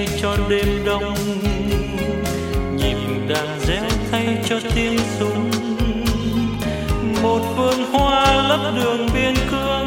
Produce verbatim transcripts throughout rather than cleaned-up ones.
thay cho đêm đông, nhịp đàn réo thay cho tiếng súng. Một vườn hoa lấp đường biên cương,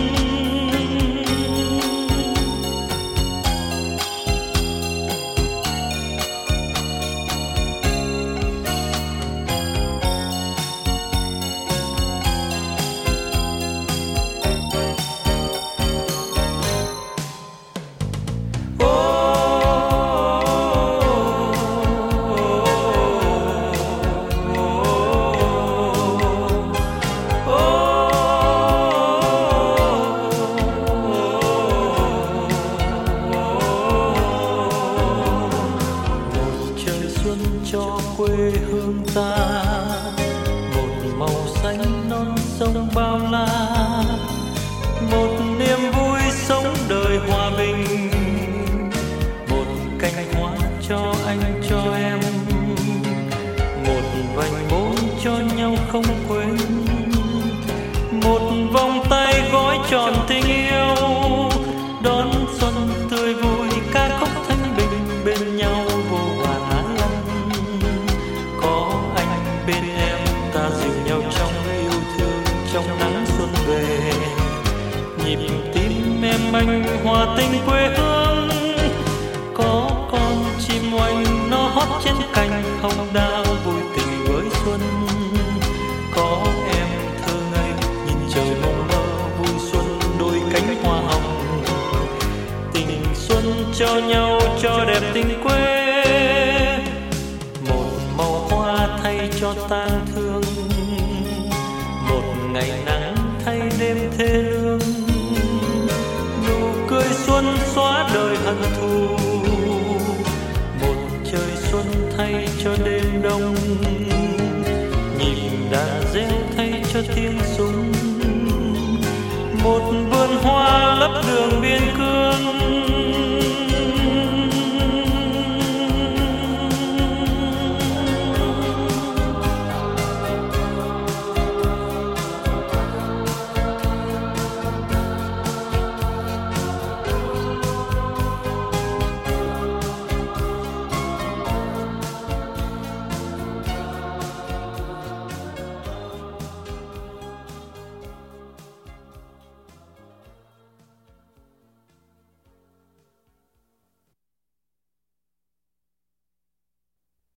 cho quê hương ta một màu xanh non sông bao la, một niềm vui sống đời hòa bình, một cành hoa cho anh cho em, một vành môi cho nhau không quên, một vòng tay gói tròn tình yêu, đón xuân tươi vui ca khúc thanh bình bên nhau vô vàn ái ân. Có anh bên em ta dìu nhau trong yêu thương, trong nắng xuân về, nhịp tim em anh hòa tình quê hương. Có con chim oanh nó hót trên cành hồng đào vui tình với xuân. Có em thơ ngây nhìn trời mong mơ vui xuân đôi cánh hoa hồng. Tình xuân cho nhau cho đẹp tình quê, một màu hoa thay cho tang thương, một ngày nắng thay đêm thê lương. Nụ cười xuân xóa đời hận thù, một trời xuân thay cho đêm đông, nhịp đàn réo thay cho tiếng súng. Một vườn hoa lấp đường biên cương,